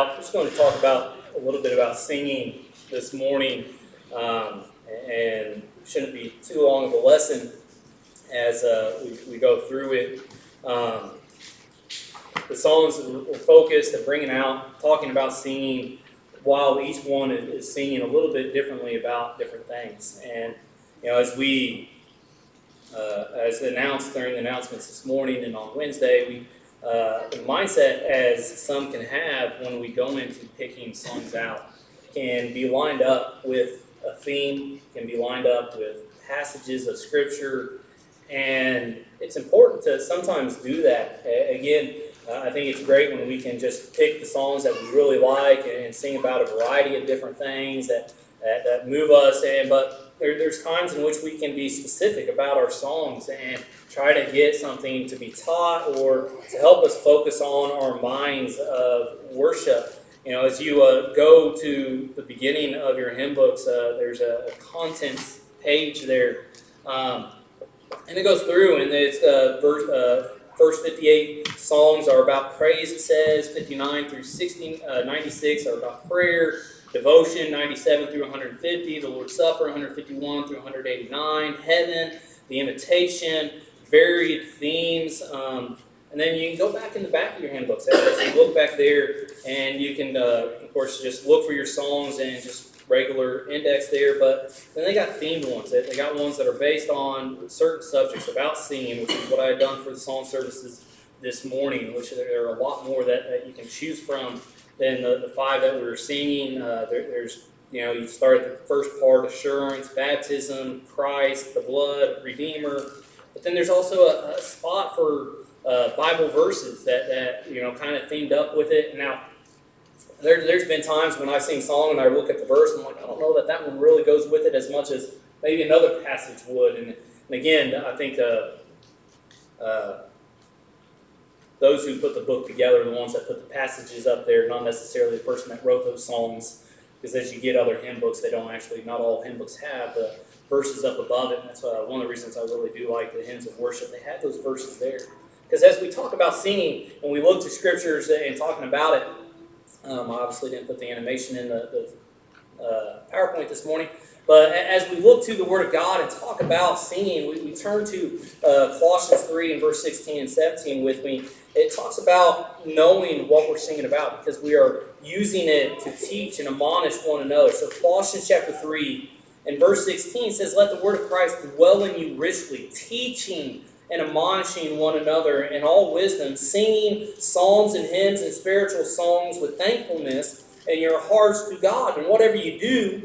I'm just going to talk about a little bit about singing this morning, and it shouldn't be too long of a lesson as we go through it. The songs we're focused and bringing out, talking about singing, while each one is singing a little bit differently about different things. And as we as announced during the announcements this morning and on Wednesday, the mindset as some can have when we go into picking songs out can be lined up with a theme, can be lined up with passages of Scripture, and it's important to sometimes do that. Again, I think it's great when we can just pick the songs that we really like and sing about a variety of different things that move us, but there's times in which we can be specific about our songs and try to get something to be taught or to help us focus on our minds of worship. As you go to the beginning of your hymn books, there's a contents page there, and it goes through, and it's first 58 songs are about praise, it says. 59 through 96 are about prayer. Devotion, 97 through 150. The Lord's Supper, 151 through 189. Heaven, the Invitation, varied themes. And then you can go back in the back of your hymn books. As you look back there, and you can, of course, just look for your songs and just regular index there. But then they got themed ones. They got ones that are based on certain subjects about singing, which is what I had done for the song services this morning, which there are a lot more that you can choose from than the five that we were singing. There's, you start at the first part, assurance, baptism, Christ, the blood, Redeemer. But then there's also a spot for Bible verses that kind of themed up with it. Now, there's been times when I sing song and I look at the verse and I'm like, I don't know that one really goes with it as much as maybe another passage would. And again, I think those who put the book together are the ones that put the passages up there, not necessarily the person that wrote those songs, because as you get other hymn books, not all hymn books have the verses up above it, and that's one of the reasons I really do like the hymns of worship. They have those verses there. Because as we talk about singing, and we look to Scriptures and talking about it, I obviously didn't put the animation in the PowerPoint this morning, but as we look to the Word of God and talk about singing, we turn to Colossians 3 and verse 16 and 17 with me. It talks about knowing what we're singing about because we are using it to teach and admonish one another. So Colossians chapter 3 and verse 16 says, "Let the word of Christ dwell in you richly, teaching and admonishing one another in all wisdom, singing psalms and hymns and spiritual songs with thankfulness in your hearts to God. And whatever you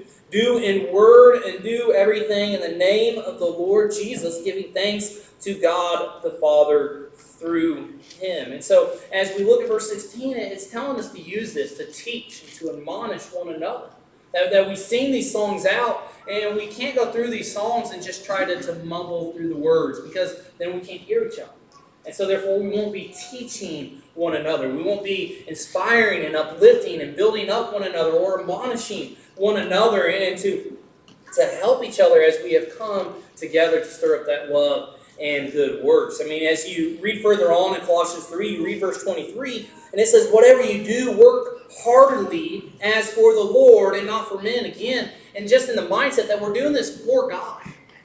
do in word and do everything in the name of the Lord Jesus, giving thanks to God the Father through Him." And so as we look at verse 16, it's telling us to use this, to teach and to admonish one another. That we sing these songs out, and we can't go through these songs and just try to mumble through the words, because then we can't hear each other. And so therefore we won't be teaching one another. We won't be inspiring and uplifting and building up one another or admonishing one another and to help each other as we have come together to stir up that love and good works. I mean, as you read further on in Colossians 3, you read verse 23, and it says, "Whatever you do, work heartily as for the Lord and not for men." Again, and just in the mindset that we're doing this for God.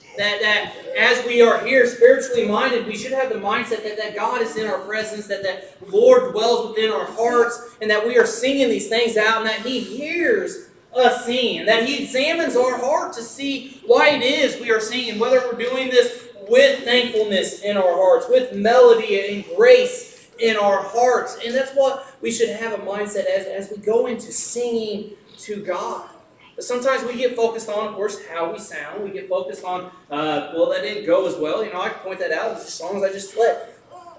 That as we are here spiritually minded, we should have the mindset that God is in our presence, that Lord dwells within our hearts, and that we are singing these things out, and that He hears us sing, and that He examines our heart to see why it is we are singing, whether we're doing this with thankfulness in our hearts, with melody and grace in our hearts. And that's what we should have a mindset as we go into singing to God. But sometimes we get focused on, of course, how we sound. We get focused on, that didn't go as well. I can point that out. It's just songs I just let.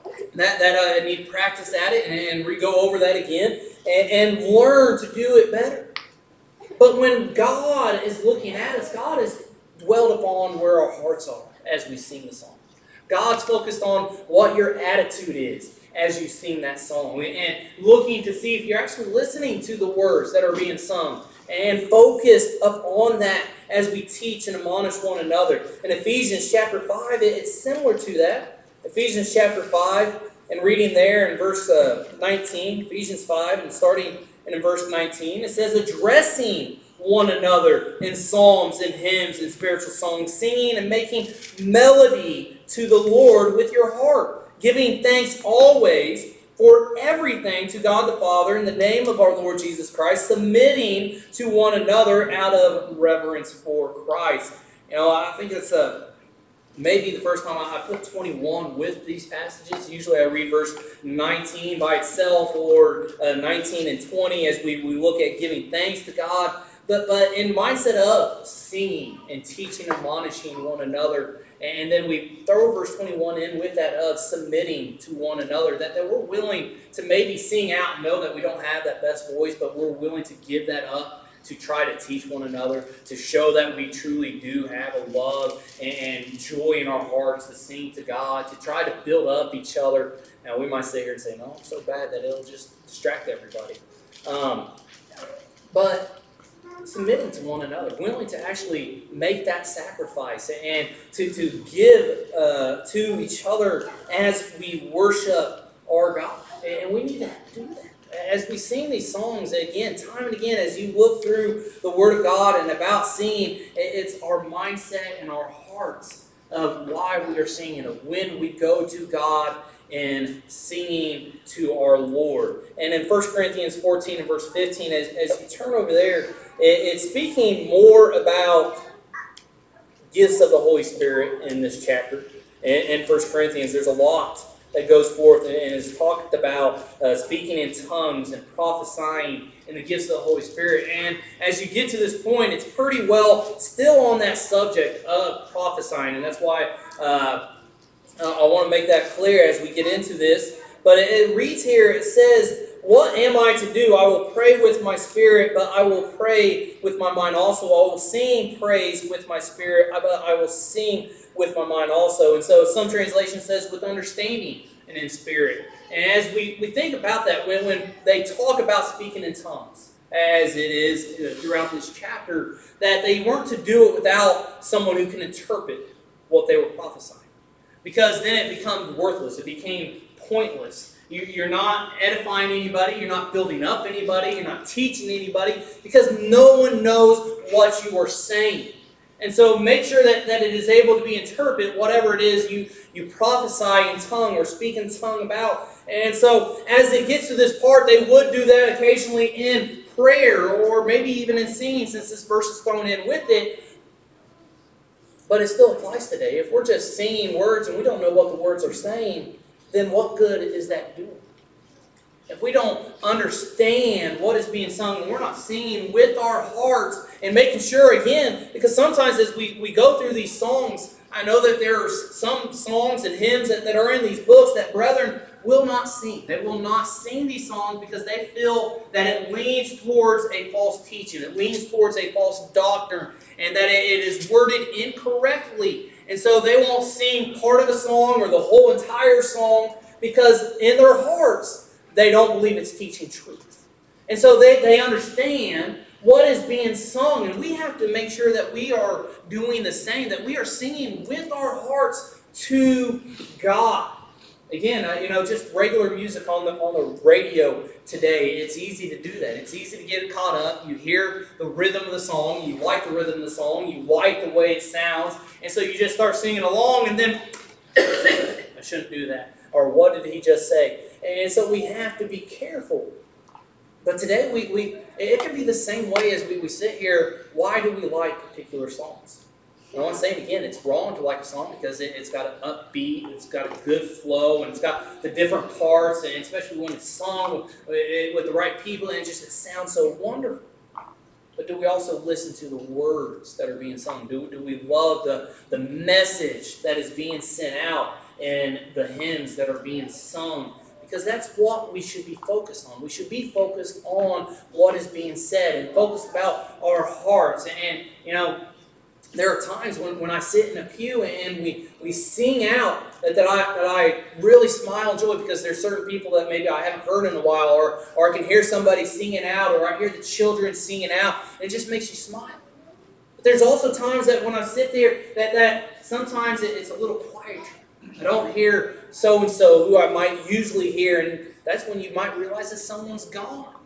That I need practice at it and go over that again and learn to do it better. But when God is looking at us, God is dwelled upon where our hearts are as we sing the song. God's focused on what your attitude is as you sing that song, and looking to see if you're actually listening to the words that are being sung, and focused upon that as we teach and admonish one another. In Ephesians chapter 5, it's similar to that. Ephesians chapter 5, and reading there in verse 19, Ephesians 5, and starting And in verse 19, it says, addressing one another in psalms and hymns and spiritual songs, singing and making melody to the Lord with your heart, giving thanks always for everything to God the Father in the name of our Lord Jesus Christ, submitting to one another out of reverence for Christ. I think it's maybe the first time I put 21 with these passages. Usually I read verse 19 by itself, or 19 and 20 as we look at giving thanks to God. But in mindset of singing and teaching, admonishing one another, and then we throw verse 21 in with that of submitting to one another, that we're willing to maybe sing out and know that we don't have that best voice, but we're willing to give that up to try to teach one another, to show that we truly do have a love and joy in our hearts to sing to God, to try to build up each other. Now, we might sit here and say, no, I'm so bad that it'll just distract everybody. But submitting to one another, willing to actually make that sacrifice and to give to each other as we worship our God. And we need to do that. As we sing these songs, again, time and again, as you look through the Word of God and about singing, it's our mindset and our hearts of why we are singing, of when we go to God and singing to our Lord. And in 1 Corinthians 14 and verse 15, as you turn over there, it's speaking more about gifts of the Holy Spirit in this chapter. In 1 Corinthians, there's a lot that goes forth and is talked about speaking in tongues and prophesying and the gifts of the Holy Spirit. And as you get to this point, it's pretty well still on that subject of prophesying. And that's why I want to make that clear as we get into this. But it reads here, it says, what am I to do? I will pray with my spirit, but I will pray with my mind also. I will sing praise with my spirit, but I will sing with my mind also. And so some translation says with understanding and in spirit. And as we think about that, when they talk about speaking in tongues, as it is throughout this chapter, that they weren't to do it without someone who can interpret what they were prophesying. Because then it becomes worthless. It became pointless. You're not edifying anybody. You're not building up anybody. You're not teaching anybody, because no one knows what you are saying. And so make sure that it is able to be interpreted, whatever it is you prophesy in tongue or speak in tongue about. And so as it gets to this part, they would do that occasionally in prayer or maybe even in singing, since this verse is thrown in with it. But it still applies today. If we're just singing words and we don't know what the words are saying, then what good is that doing? If we don't understand what is being sung, and we're not singing with our hearts and making sure, again, because sometimes as we go through these songs, I know that there are some songs and hymns that are in these books that brethren will not sing. They will not sing these songs because they feel that it leans towards a false teaching. It leans towards a false doctrine, and that it is worded incorrectly. And so they won't sing part of a song or the whole entire song because in their hearts, they don't believe it's teaching truth. And so they understand what is being sung. And we have to make sure that we are doing the same, that we are singing with our hearts to God. Again, just regular music on the radio today, it's easy to do that. It's easy to get caught up. You hear the rhythm of the song. You like the rhythm of the song. You like the way it sounds. And so you just start singing along, and then, I shouldn't do that. Or what did he just say? And so we have to be careful. But today, it can be the same way as we sit here. Why do we like particular songs? And I want to say it again, it's wrong to like a song because it's got an upbeat, it's got a good flow, and it's got the different parts, and especially when it's sung with the right people, and it sounds so wonderful. But do we also listen to the words that are being sung? Do we love the message that is being sent out and the hymns that are being sung? Because that's what we should be focused on. We should be focused on what is being said and focused about our hearts. And there are times when I sit in a pew and we sing out that I really smile and joy, because there's certain people that maybe I haven't heard in a while, or I can hear somebody singing out, or I hear the children singing out, and it just makes you smile. But there's also times that when I sit there that sometimes it's a little quieter. I don't hear so-and-so who I might usually hear, and that's when you might realize that someone's gone.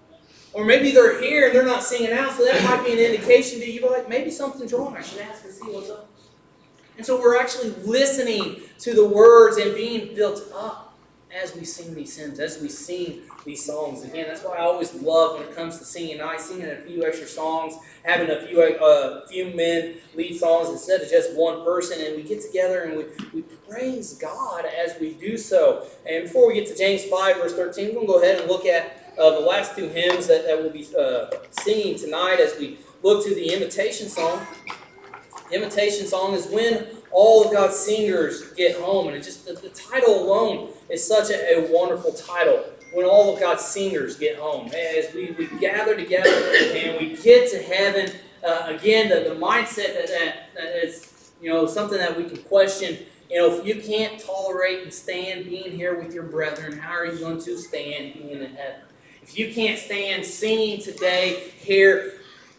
Or maybe they're here and they're not singing out, so that might be an indication to you, like, maybe something's wrong. I should ask and see what's up. And so we're actually listening to the words and being built up as we sing these hymns, as we sing these songs. Again, that's why I always love when it comes to singing. I sing a few extra songs, having a few men lead songs instead of just one person, and we get together and we praise God as we do so. And before we get to James 5, verse 13, we're going to go ahead and look at the last two hymns that we'll be singing tonight as we look to the invitation song. The invitation song is When All of God's Singers Get Home. And it just the title alone is such a wonderful title. When all of God's singers get home. As we gather together and we get to heaven, again, the mindset that is, something that we can question. If you can't tolerate and stand being here with your brethren, how are you going to stand being in heaven? If you can't stand singing today here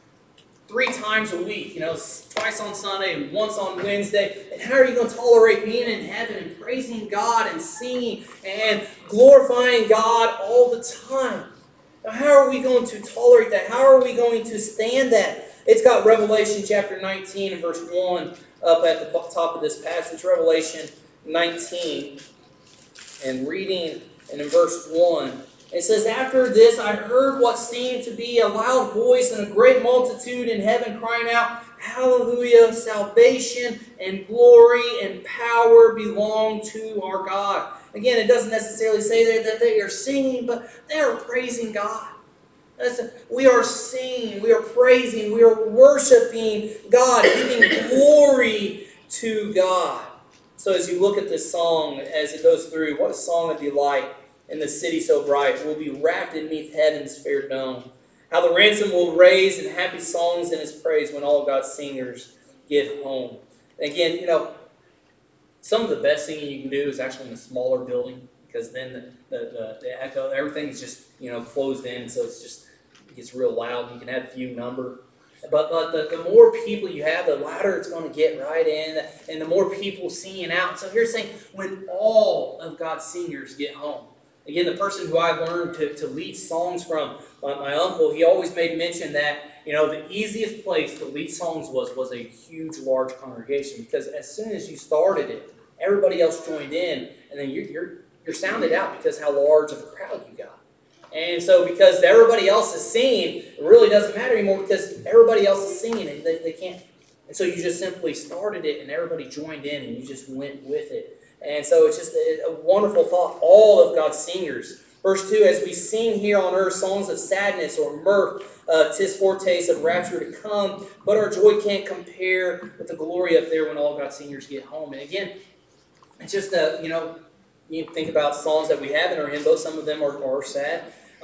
3 times a week, twice on Sunday and once on Wednesday, and how are you going to tolerate being in heaven and praising God and singing and glorifying God all the time? Now, how are we going to tolerate that? How are we going to stand that? It's got Revelation chapter 19 and verse 1 up at the top of this passage. Revelation 19, and reading and in verse 1. It says, After this I heard what seemed to be a loud voice and a great multitude in heaven crying out, Hallelujah, salvation and glory and power belong to our God. Again, it doesn't necessarily say there that they are singing, but they are praising God. We are singing, we are praising, we are worshiping God, giving glory to God. So as you look at this song, as it goes through, what a song of delight. And the city so bright will be wrapped in neath heaven's fair dome. How the ransom will raise and happy songs in his praise when all God's singers get home. And again, some of the best singing you can do is actually in a smaller building, because then the echo, everything's just closed in, so it gets real loud. You can have a few number. But the more people you have, the louder it's going to get, right? And the more people singing out. So here's saying, when all of God's singers get home. Again, the person who I learned to lead songs from, my uncle, he always made mention that, the easiest place to lead songs was a huge, large congregation. Because as soon as you started it, everybody else joined in, and then you're sounded out because how large of a crowd you got. And so because everybody else is singing, it really doesn't matter anymore because everybody else is singing and they can't. And so you just simply started it and everybody joined in and you just went with it. And so it's just a wonderful thought, all of God's singers. Verse 2, as we sing here on earth songs of sadness or mirth, 'tis foretaste of rapture to come, but our joy can't compare with the glory up there when all God's singers get home. And again, it's just, you think about songs that we have in our hymn book. Some of them are sad.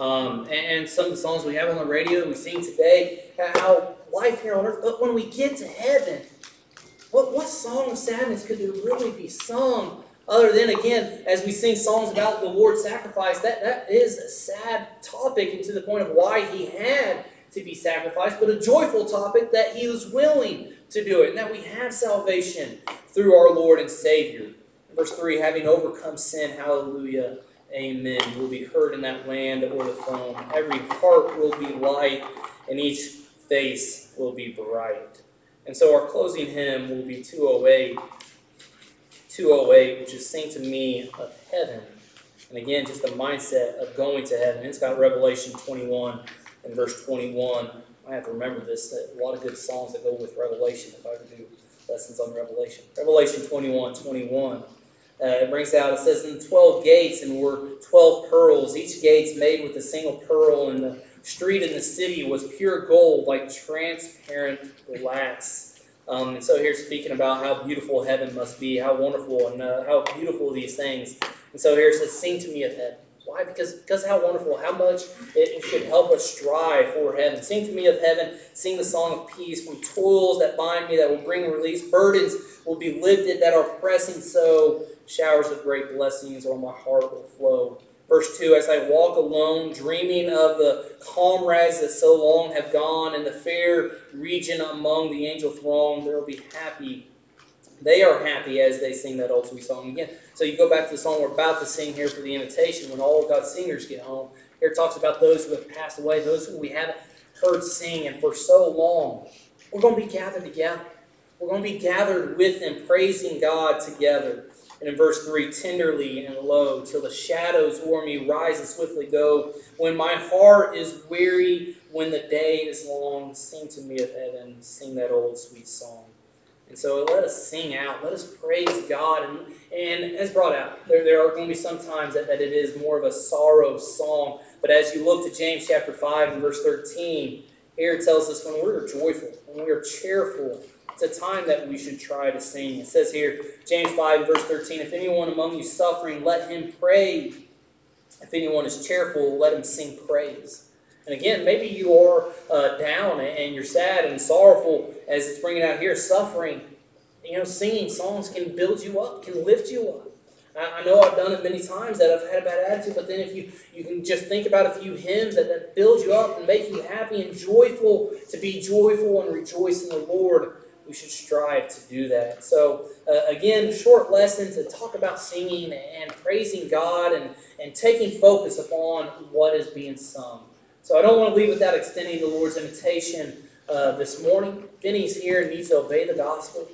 And some of the songs we have on the radio that we sing today, how life here on earth, but when we get to heaven, what song of sadness could there really be sung other than, again, as we sing songs about the Lord's sacrifice, that is a sad topic, and to the point of why he had to be sacrificed, but a joyful topic that he was willing to do it, and that we have salvation through our Lord and Savior. Verse 3, having overcome sin, hallelujah, amen, will be heard in that land or the throne. Every heart will be light, and each face will be bright. And so our closing hymn will be 208, which is Sing to Me of Heaven. And again, just the mindset of going to heaven. It's got Revelation 21 and verse 21. I have to remember this, that a lot of good songs that go with Revelation if I ever do lessons on Revelation. Revelation 21:21. It brings out, it says, in 12 gates and were 12 pearls, each gate's made with a single pearl, and the street in the city was pure gold, like transparent glass. And so here speaking about how beautiful heaven must be, how wonderful and how beautiful these things. And so here it says, sing to me of heaven. Why? Because how wonderful, how much it should help us strive for heaven. Sing to me of heaven, sing the song of peace, from toils that bind me that will bring release. Burdens will be lifted that are pressing so. Showers of great blessings on my heart will flow. Verse 2, as I walk alone, dreaming of the comrades that so long have gone, in the fair region among the angel throng, they'll be happy. They are happy as they sing that old sweet song again. So you go back to the song we're about to sing here for the invitation, when all of God's singers get home. Here it talks about those who have passed away, those who we haven't heard sing and for so long. We're going to be gathered together. We're going to be gathered with Him, praising God together. And in verse 3, tenderly and low, till the shadows o'er me rise and swiftly go. When my heart is weary, when the day is long, sing to me of heaven, sing that old sweet song. And so let us sing out. Let us praise God. And as brought out, there are going to be some times that it is more of a sorrow song. But as you look to James chapter 5 and verse 13, here it tells us when we're joyful, when we are cheerful, it's a time that we should try to sing. It says here, James 5 verse 13, if anyone among you suffering, let him pray. If anyone is cheerful, let him sing praise. And again, maybe you are down and you're sad and sorrowful, as it's bringing out here, suffering. Singing songs can build you up, can lift you up. I know I've done it many times that I've had a bad attitude, but then if you can just think about a few hymns that build you up and make you happy and joyful, to be joyful and rejoice in the Lord, we should strive to do that. So, again, short lesson to talk about singing and praising God and taking focus upon what is being sung. So I don't want to leave without extending the Lord's invitation this morning. If any's here and needs to obey the gospel,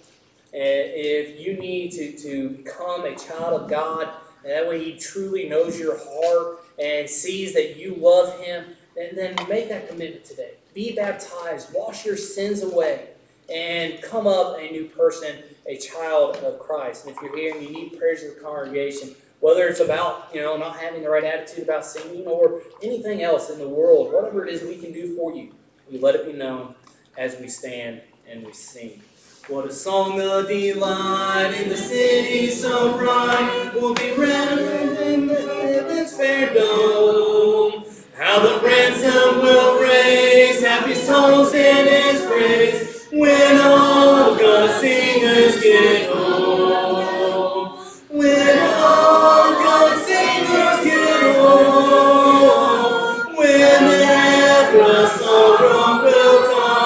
if you need to become a child of God, and that way He truly knows your heart and sees that you love Him, then make that commitment today. Be baptized, wash your sins away, and come up a new person, a child of Christ. And if you're here and you need prayers of the congregation, whether it's about not having the right attitude about singing or anything else in the world, whatever it is we can do for you, we let it be known as we stand and we sing. What a song of delight in the city so bright will be read in heaven's fair dome. How the ransom will raise happy souls in His praise when all God's singers get home. When all God's singers get home. Whenever a sorrow will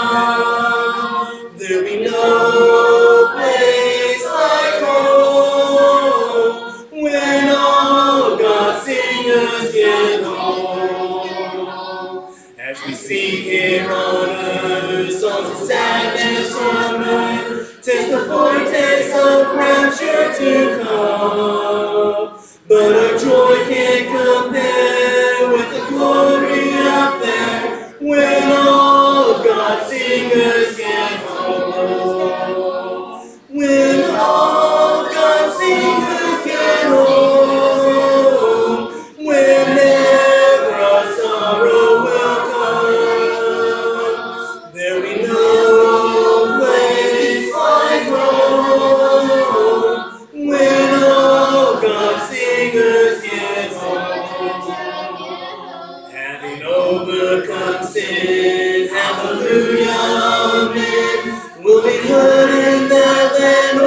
come, there'll be no place like home. When all God's singers get home. As we sing here on earth, songs of sadness on earth, taste the foretaste of rapture to come. But our joy can't compare with the glory up there, when all of God's singers get home. When all of God's singers get home. Whenever our sorrow will come, there'll be no place like home. When all God's singers get home. Having overcome sin, hallelujah, amen, we'll be heard in that land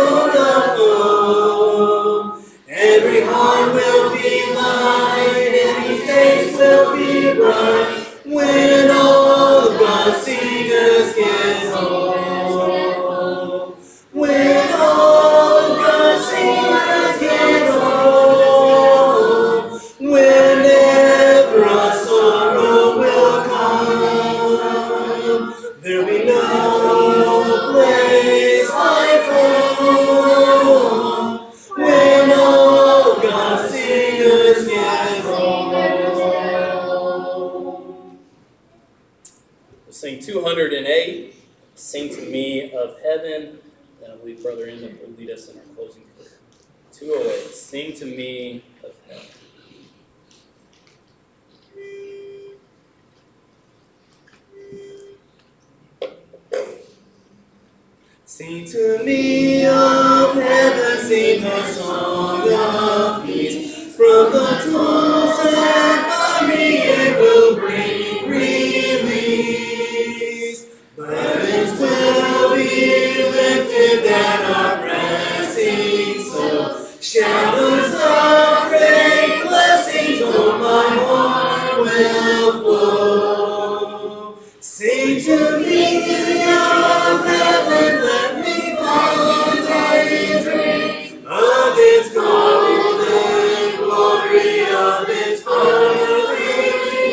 of home. Every heart will be light, every face will be bright, when all of God's singers get home. When all of God's singers get home. Whenever our sorrow will come, there'll be no place like home. When all God's singers get home. We'll sing 208, Sing to Me of Heaven. Then I believe Brother Emmett will lead us in our closing prayer. 208, Sing to Me of Heaven. Sing to me of heaven, sing a song of peace. From the toils and bondage it will bring release. Burdens will be lifted that are pressing so. Shadows of great blessings on my heart will flow. Sing to me of heaven, let me find thy drink of its golden glory, of its fiery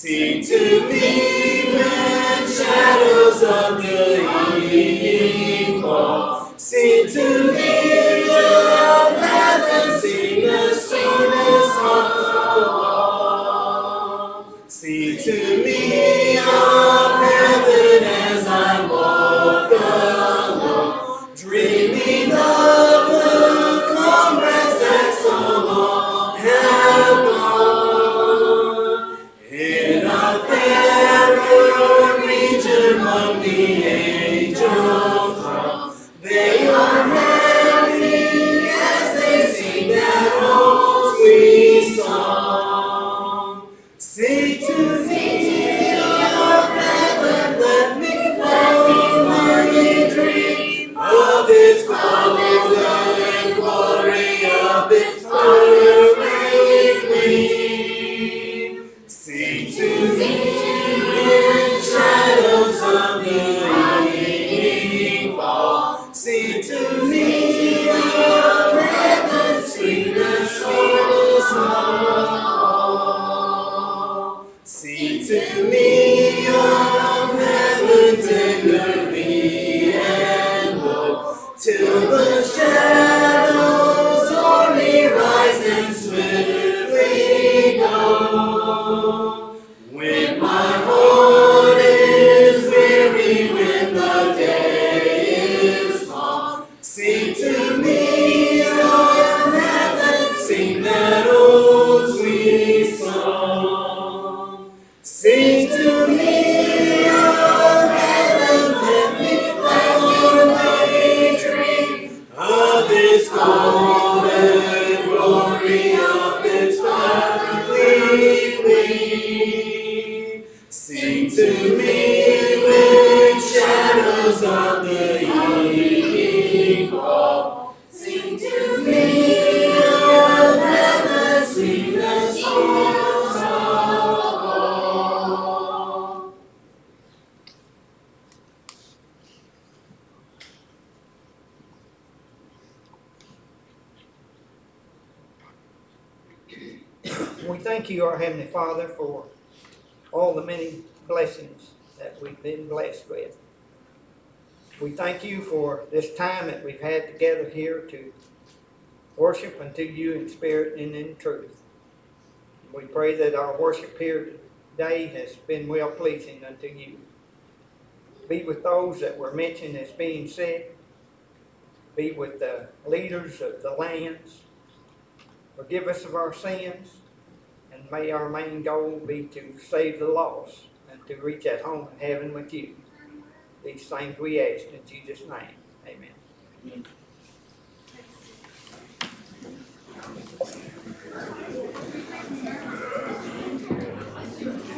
Sing to me when shadows of the evening fall. Sing to me of heaven, sing the sweetness of the law. Sing to me of heaven as I walk alone, dreaming of the comrades that so long have gone. In a fairer region among the angels throng, they are happy as they sing that old sweet song. Sing to me of heaven, let me finally dream of its golden glory, of its perfect gleam. Sing to me when shadows of the evening fall. Sing to me of heaven's sweetness, sweetness of all. Sing to me of heaven tenderly and low, till the shadows o'er me rise and swiftly go. When my heart is weary, when the day is long, sing to me of heaven, sing that old sweet song. Sing to me of heaven, let me finally dream of its golden glory, of its perfect gleam. Sing to me when shadows of the evening fall. Sing to me of heaven's sweetness, sweetness of all. We thank you, our Heavenly Father, for all the many blessings that we've been blessed with. We thank you for this time that we've had together here to worship unto you in spirit and in truth. We pray that our worship here today has been well pleasing unto you. Be with those that were mentioned as being sick. Be with the leaders of the lands. Forgive us of our sins. And may our main goal be to save the lost and to reach that home in heaven with you. These things we ask in Jesus' name. Amen.